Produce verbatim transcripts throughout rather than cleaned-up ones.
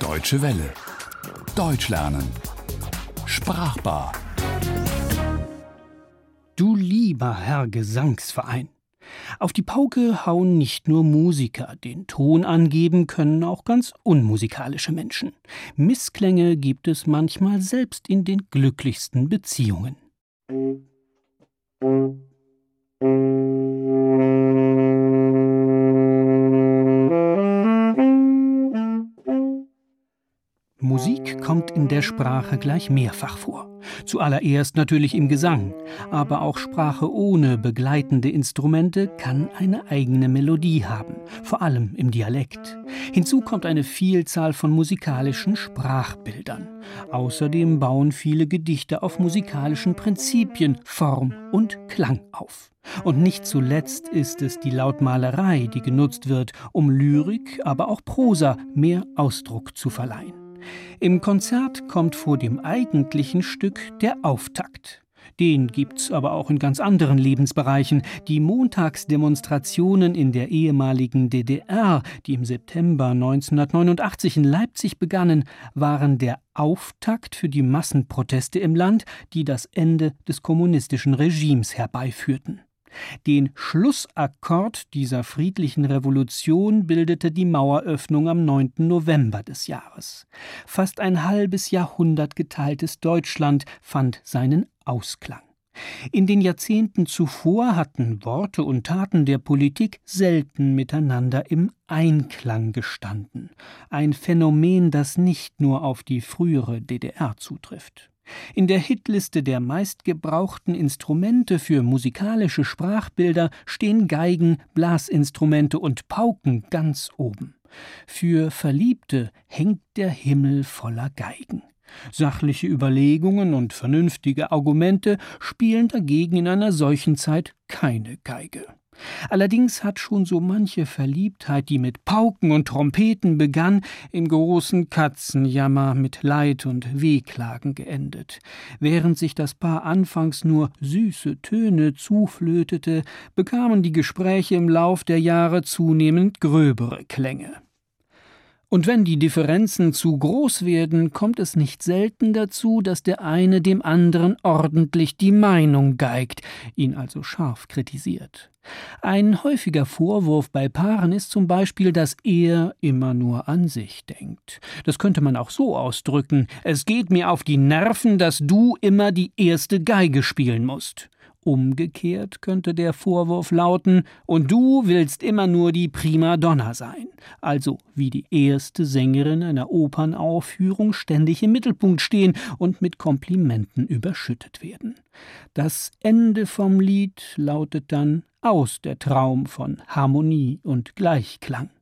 Deutsche Welle. Deutsch lernen. Sprachbar. Du lieber Herr Gesangsverein. Auf die Pauke hauen nicht nur Musiker, den Ton angeben können auch ganz unmusikalische Menschen. Missklänge gibt es manchmal selbst in den glücklichsten Beziehungen. Musik kommt in der Sprache gleich mehrfach vor. Zuallererst natürlich im Gesang, aber auch Sprache ohne begleitende Instrumente kann eine eigene Melodie haben, vor allem im Dialekt. Hinzu kommt eine Vielzahl von musikalischen Sprachbildern. Außerdem bauen viele Gedichte auf musikalischen Prinzipien, Form und Klang auf. Und nicht zuletzt ist es die Lautmalerei, die genutzt wird, um Lyrik, aber auch Prosa mehr Ausdruck zu verleihen. Im Konzert kommt vor dem eigentlichen Stück der Auftakt. Den gibt's aber auch in ganz anderen Lebensbereichen. Die Montagsdemonstrationen in der ehemaligen D D R, die im September neunzehnhundertneunundachtzig in Leipzig begannen, waren der Auftakt für die Massenproteste im Land, die das Ende des kommunistischen Regimes herbeiführten. Den Schlussakkord dieser friedlichen Revolution bildete die Maueröffnung am neunten November des Jahres. Fast ein halbes Jahrhundert geteiltes Deutschland fand seinen Ausklang. In den Jahrzehnten zuvor hatten Worte und Taten der Politik selten miteinander im Einklang gestanden. Ein Phänomen, das nicht nur auf die frühere D D R zutrifft. In der Hitliste der meistgebrauchten Instrumente für musikalische Sprachbilder stehen Geigen, Blasinstrumente und Pauken ganz oben. Für Verliebte hängt der Himmel voller Geigen. Sachliche Überlegungen und vernünftige Argumente spielen dagegen in einer solchen Zeit keine Geige. Allerdings hat schon so manche Verliebtheit, die mit Pauken und Trompeten begann, in großen Katzenjammer mit Leid und Wehklagen geendet. Während sich das Paar anfangs nur süße Töne zuflötete, bekamen die Gespräche im Lauf der Jahre zunehmend gröbere Klänge. Und wenn die Differenzen zu groß werden, kommt es nicht selten dazu, dass der eine dem anderen ordentlich die Meinung geigt, ihn also scharf kritisiert. Ein häufiger Vorwurf bei Paaren ist zum Beispiel, dass er immer nur an sich denkt. Das könnte man auch so ausdrücken: Es geht mir auf die Nerven, dass du immer die erste Geige spielen musst. Umgekehrt könnte der Vorwurf lauten: Und du willst immer nur die Primadonna sein, also wie die erste Sängerin einer Opernaufführung ständig im Mittelpunkt stehen und mit Komplimenten überschüttet werden. Das Ende vom Lied lautet dann: Aus der Traum von Harmonie und Gleichklang.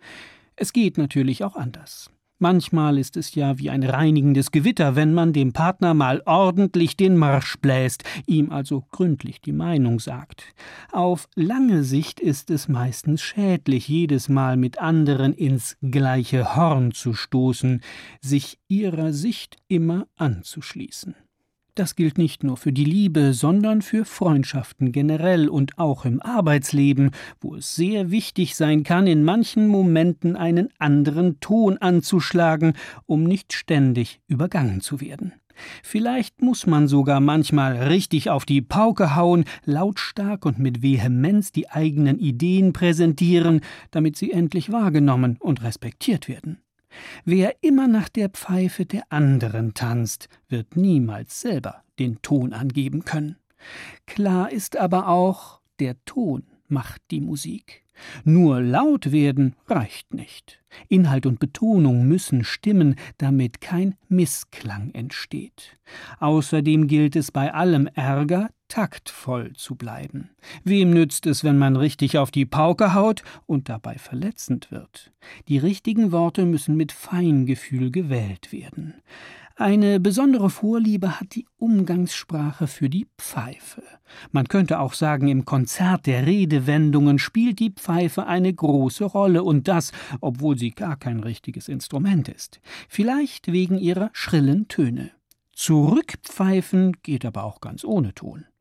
Es geht natürlich auch anders. Manchmal ist es ja wie ein reinigendes Gewitter, wenn man dem Partner mal ordentlich den Marsch bläst, ihm also gründlich die Meinung sagt. Auf lange Sicht ist es meistens schädlich, jedes Mal mit anderen ins gleiche Horn zu stoßen, sich ihrer Sicht immer anzuschließen. Das gilt nicht nur für die Liebe, sondern für Freundschaften generell und auch im Arbeitsleben, wo es sehr wichtig sein kann, in manchen Momenten einen anderen Ton anzuschlagen, um nicht ständig übergangen zu werden. Vielleicht muss man sogar manchmal richtig auf die Pauke hauen, lautstark und mit Vehemenz die eigenen Ideen präsentieren, damit sie endlich wahrgenommen und respektiert werden. Wer immer nach der Pfeife der anderen tanzt, wird niemals selber den Ton angeben können. Klar ist aber auch, der Ton macht die Musik. Nur laut werden reicht nicht. Inhalt und Betonung müssen stimmen, damit kein Missklang entsteht. Außerdem gilt es bei allem Ärger, taktvoll zu bleiben. Wem nützt es, wenn man richtig auf die Pauke haut und dabei verletzend wird? Die richtigen Worte müssen mit Feingefühl gewählt werden. Eine besondere Vorliebe hat die Umgangssprache für die Pfeife. Man könnte auch sagen, im Konzert der Redewendungen spielt die Pfeife eine große Rolle, und das, obwohl sie gar kein richtiges Instrument ist. Vielleicht wegen ihrer schrillen Töne. Zurückpfeifen geht aber auch ganz ohne Ton.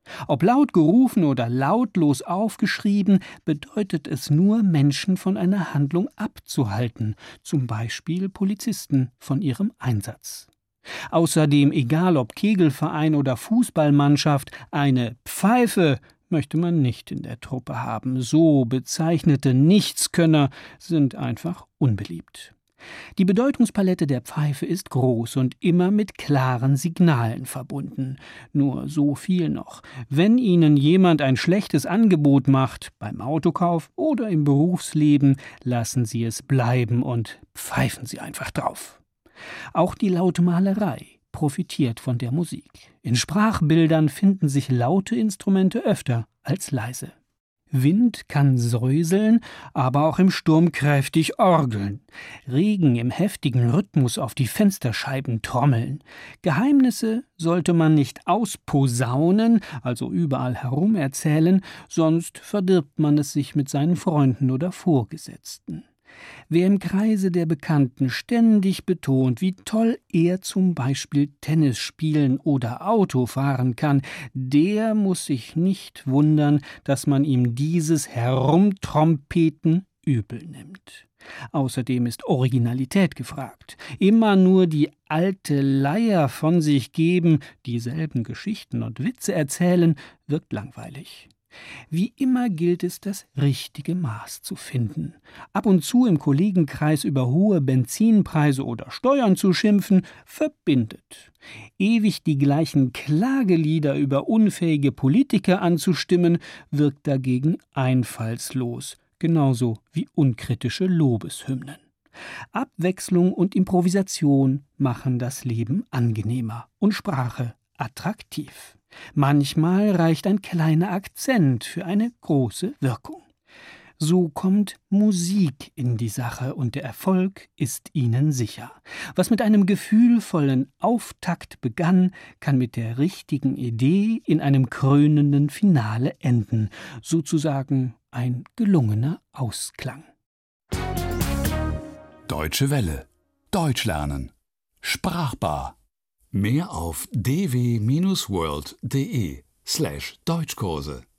Ob laut gerufen oder lautlos aufgeschrieben, bedeutet es nur, Menschen von einer Handlung abzuhalten, zum Beispiel Polizisten von ihrem Einsatz. Außerdem, egal ob Kegelverein oder Fußballmannschaft, eine Pfeife möchte man nicht in der Truppe haben. So bezeichnete Nichtskönner sind einfach unbeliebt. Die Bedeutungspalette der Pfeife ist groß und immer mit klaren Signalen verbunden. Nur so viel noch: Wenn Ihnen jemand ein schlechtes Angebot macht, beim Autokauf oder im Berufsleben, lassen Sie es bleiben und pfeifen Sie einfach drauf. Auch die laute Malerei profitiert von der Musik. In Sprachbildern finden sich laute Instrumente öfter als leise. Wind kann säuseln, aber auch im Sturm kräftig orgeln. Regen im heftigen Rhythmus auf die Fensterscheiben trommeln. Geheimnisse sollte man nicht ausposaunen, also überall herum erzählen, sonst verdirbt man es sich mit seinen Freunden oder Vorgesetzten. Wer im Kreise der Bekannten ständig betont, wie toll er zum Beispiel Tennis spielen oder Auto fahren kann, der muss sich nicht wundern, dass man ihm dieses Herumtrompeten übel nimmt. Außerdem ist Originalität gefragt. Immer nur die alte Leier von sich geben, dieselben Geschichten und Witze erzählen, wirkt langweilig. Wie immer gilt es, das richtige Maß zu finden. Ab und zu im Kollegenkreis über hohe Benzinpreise oder Steuern zu schimpfen, verbindet. Ewig die gleichen Klagelieder über unfähige Politiker anzustimmen, wirkt dagegen einfallslos, genauso wie unkritische Lobeshymnen. Abwechslung und Improvisation machen das Leben angenehmer und Sprache attraktiv. Manchmal reicht ein kleiner Akzent für eine große Wirkung. So kommt Musik in die Sache und der Erfolg ist Ihnen sicher. Was mit einem gefühlvollen Auftakt begann, kann mit der richtigen Idee in einem krönenden Finale enden. Sozusagen ein gelungener Ausklang. Deutsche Welle. Deutsch lernen. Sprachbar. Mehr auf d w Bindestrich world punkt de slash Deutschkurse.